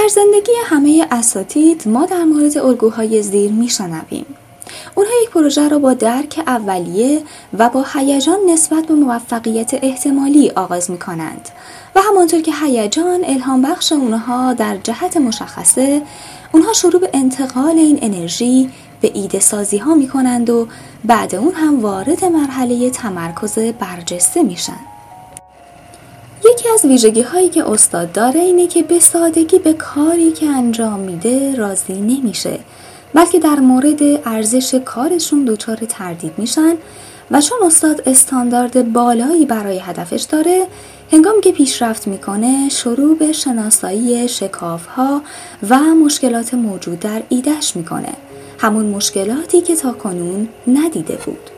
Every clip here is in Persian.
در زندگی همه اساتید ما در مورد الگوهای زیر میشنویم. اونها یک پروژه را با درک اولیه و با هیجان نسبت به موفقیت احتمالی آغاز می کنند و همانطور که هیجان الهام بخش اونها در جهت مشخصه، اونها شروع به انتقال این انرژی به ایده سازی ها می کنند و بعد اون هم وارد مرحله تمرکز برجسته میشن. یکی از ویژگی هایی که استاد داره اینه که به سادگی به کاری که انجام میده راضی نمیشه، بلکه در مورد ارزش کارشون دچار تردید میشن و چون استاد استاندارد بالایی برای هدفش داره، هنگامی که پیشرفت میکنه شروع به شناسایی شکاف‌ها و مشکلات موجود در ایده‌اش میکنه، همون مشکلاتی که تاکنون ندیده بود.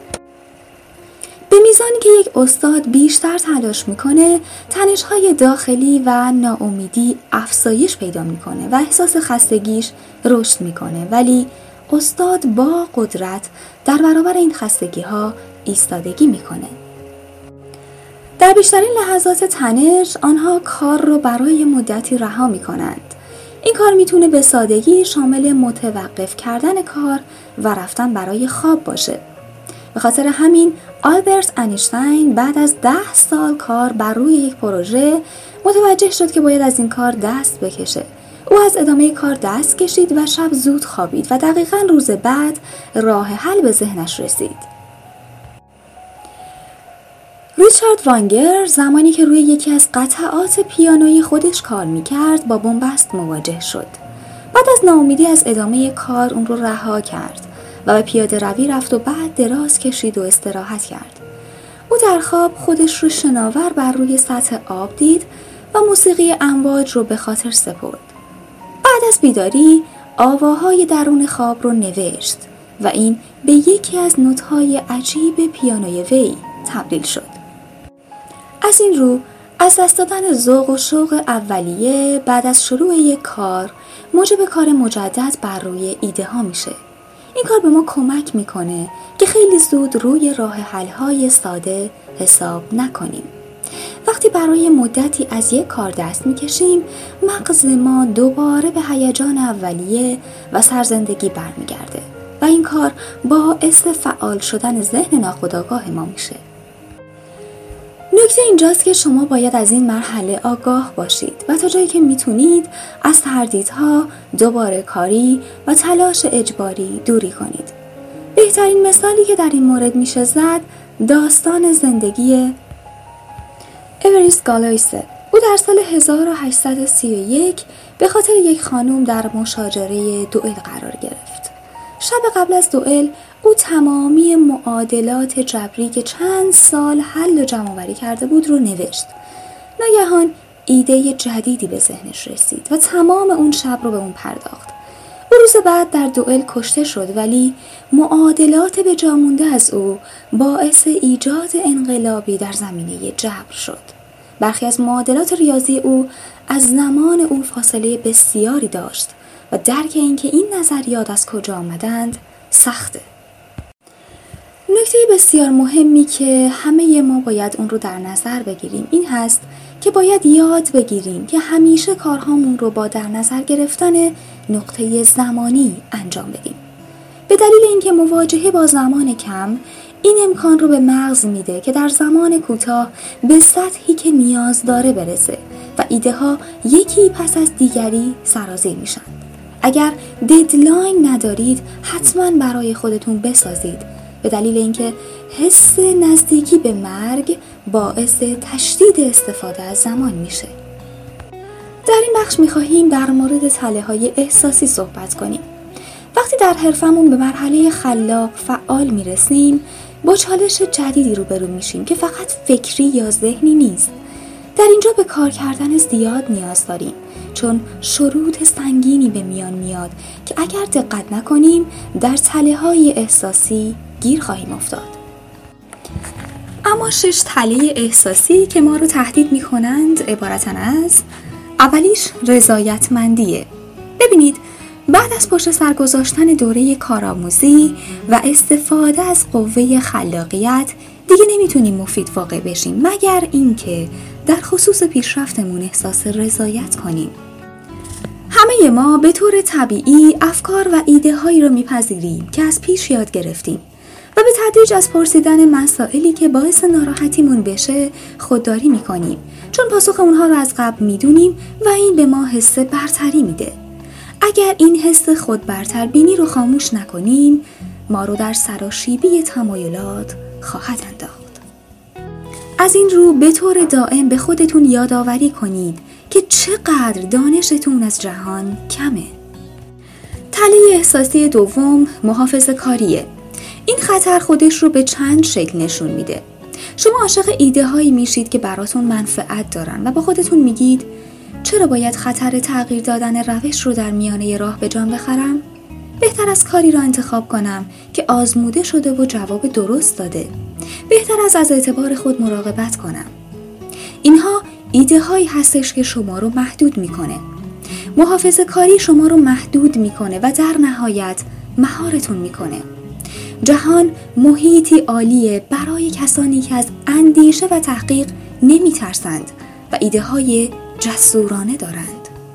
به میزانی که یک استاد بیشتر تلاش میکنه، تنش‌های داخلی و ناامیدی افزایش پیدا میکنه و احساس خستگیش رشد میکنه، ولی استاد با قدرت در برابر این خستگی‌ها ایستادگی میکنه. در بیشترین لحظات تنش، آنها کار رو برای مدتی رها میکنند. این کار میتونه به سادگی شامل متوقف کردن کار و رفتن برای خواب باشه. به خاطر همین آلبرت اینشتین بعد از 10 سال کار بر روی یک پروژه متوجه شد که باید از این کار دست بکشه. او از ادامه کار دست کشید و شب زود خوابید و دقیقاً روز بعد راه حل به ذهنش رسید. ریچارد وانگر زمانی که روی یکی از قطعات پیانوی خودش کار میکرد با بنبست مواجه شد. بعد از ناامیدی از ادامه کار اون رو رها کرد و به پیاده روی رفت و بعد دراز کشید و استراحت کرد. او در خواب خودش رو شناور بر روی سطح آب دید و موسیقی امواج رو به خاطر سپرد. بعد از بیداری آواهای درون خواب رو نوشت و این به یکی از نوت‌های عجیب پیانوی وی تبدیل شد. از این رو از دست دادن ذوق و شوق اولیه بعد از شروع یک کار موجب کار مجدد بر روی ایده ها میشه. این کار به ما کمک میکنه که خیلی زود روی راه حل های ساده حساب نکنیم. وقتی برای مدتی از یک کار دست میکشیم، مغز ما دوباره به هیجان اولیه و سرزندگی برمیگرده و این کار باعث فعال شدن ذهن ناخودآگاه ما میشه. نکته اینجاست که شما باید از این مرحله آگاه باشید و تا جایی که میتونید از تردیدها، دوباره کاری و تلاش اجباری دوری کنید. بهترین مثالی که در این مورد میشه زد داستان زندگی اوریست گالویسه. او در سال 1831 به خاطر یک خانم در مشاجره دوئل قرار گرفت. شب قبل از دوئل او تمامی معادلات جبری که چند سال حل و جمع‌آوری کرده بود رو نوشت. ناگهان ایده جدیدی به ذهنش رسید و تمام اون شب رو به اون پرداخت. او روز بعد در دوئل کشته شد، ولی معادلات به جا مونده از او باعث ایجاد انقلابی در زمینه جبر شد. برخی از معادلات ریاضی او از زمان او فاصله بسیاری داشت و درک اینکه این نظریات از کجا آمدند سخته. نکته بسیار مهمی که همه ما باید اون رو در نظر بگیریم این هست که باید یاد بگیریم که همیشه کارهامون رو با در نظر گرفتن نقطه زمانی انجام بدیم. به دلیل اینکه مواجهه با زمان کم این امکان رو به مغز میده که در زمان کوتاه به سطحی که نیاز داره برسه و ایده ها یکی پس از دیگری سرازیر میشن. اگر ددلاین ندارید حتما برای خودتون بسازید، به دلیل اینکه حس نزدیکی به مرگ باعث تشدید استفاده از زمان میشه. در این بخش میخواهیم در مورد تله‌های احساسی صحبت کنیم. وقتی در حرفمون به مرحله خلاق فعال میرسیم، با چالش جدیدی روبرو میشیم که فقط فکری یا ذهنی نیست. در اینجا به کار کردن زیاد نیاز داریم، چون شروط سنگینی به میان میاد که اگر دقت نکنیم در تله‌های احساسی گیر خواهیم افتاد. اما 6 تله احساسی که ما رو تهدید میکنند عبارتن از: اولیش رضایتمندیه. ببینید، بعد از پشت سر گذاشتن دوره کارآموزی و استفاده از قوه خلاقیت دیگه نمیتونیم مفید واقع بشیم مگر اینکه در خصوص پیشرفتمون احساس رضایت کنیم. همه ما به طور طبیعی افکار و ایده هایی رو میپذیریم که از پیش یاد گرفتیم و به تدریج از پرسیدن مسائلی که باعث ناراحتیمون بشه خودداری میکنیم، چون پاسخ اونها رو از قبل میدونیم و این به ما حس برتری میده. اگر این حس خود برتر بینی رو خاموش نکنیم، ما رو در سراشیبی تمایلات خواهد انداخت. از این رو به طور دائم به خودتون یادآوری کنید که چقدر دانشتون از جهان کمه. تله احساسی دوم محافظه‌کاریه. این خطر خودش رو به چند شکل نشون میده. شما عاشق ایده هایی میشید که براتون منفعت دارن و با خودتون میگید چرا باید خطر تغییر دادن روش رو در میانه راه به جان بخرم؟ بهتر از کاری را انتخاب کنم که آزموده شده و جواب درست داده. بهتر از اعتبار خود مراقبت کنم. اینها ایده هایی هستش که شما رو محدود میکنه. محافظه‌کاری شما رو محدود میکنه و در نهایت مهارتون میکنه. جهان محیطی عالیه برای کسانی که از اندیشه و تحقیق نمیترسند و ایده های جسورانه دارند.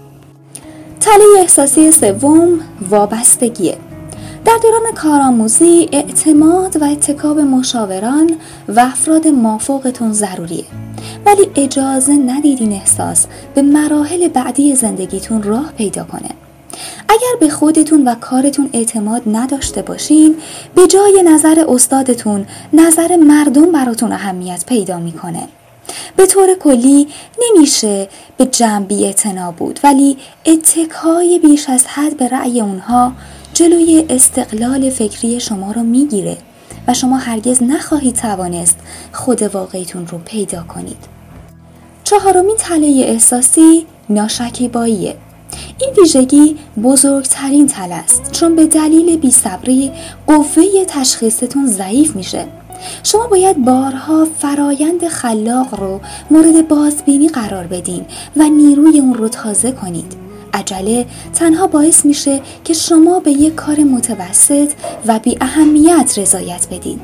تله احساسی سوم وابستگیه. در دوران کارآموزی اعتماد و اتکا به مشاوران و افراد مافوقتون ضروریه، ولی اجازه ندید این احساس به مراحل بعدی زندگیتون راه پیدا کنه. اگر به خودتون و کارتون اعتماد نداشته باشین، به جای نظر استادتون نظر مردم براتون اهمیت پیدا میکنه. به طور کلی نمیشه به جمع بی‌اعتنا بود، ولی اتکای بیش از حد به رأی اونها جلوی استقلال فکری شما رو میگیره و شما هرگز نخواهید توانست خود واقعیتون رو پیدا کنید. چهارمین تله احساسی ناشکیباییه. این ویژگی بزرگترین تله است، چون به دلیل بی‌صبری قوه تشخیصتون ضعیف میشه. شما باید بارها فرایند خلاق رو مورد بازبینی قرار بدین و نیروی اون رو تازه کنید. عجله تنها باعث میشه که شما به یک کار متوسط و بی اهمیت رضایت بدین.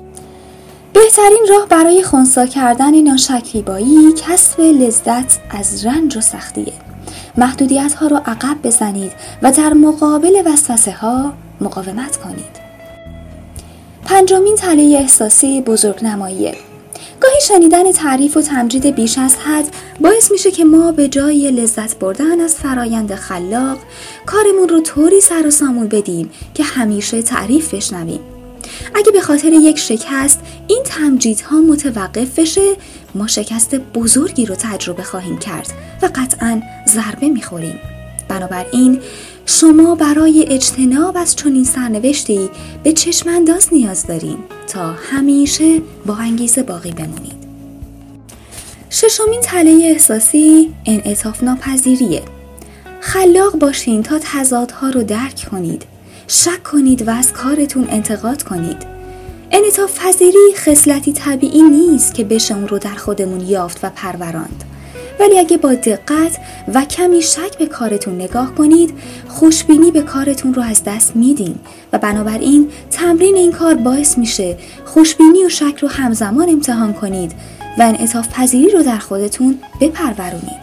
بهترین راه برای خنثی کردن ناشکیبایی کسب لذت از رنج و سختیه. محدودیت ها رو عقب بزنید و در مقابل وسوسه ها مقاومت کنید. پنجمین تله احساسی بزرگنماییه. گاهی شنیدن تعریف و تمجید بیش از حد باعث میشه که ما به جای لذت بردن از فرایند خلاق کارمون رو طوری سر و سامون بدیم که همیشه تعریف بشنویم. اگه به خاطر یک شکست این تمجیدها متوقف بشه، ما شکست بزرگی رو تجربه خواهیم کرد و قطعاً ضربه میخوریم. بنابراین شما برای اجتناب از چنین سرنوشتی به چشم‌انداز نیاز دارین تا همیشه با انگیزه باقی بمونید. ششمین تله احساسی انعطاف ناپذیریه. خلاق باشین تا تضادها رو درک کنید، شک کنید و از کارتون انتقاد کنید. انعطاف پذیری خصلتی طبیعی نیست که بشه اون رو در خودمون یافت و پروراند. ولی اگه با دقت و کمی شک به کارتون نگاه کنید، خوشبینی به کارتون رو از دست میدین و بنابراین تمرین این کار باعث میشه خوشبینی و شک رو همزمان امتحان کنید و انعطاف پذیری رو در خودتون بپرورونید.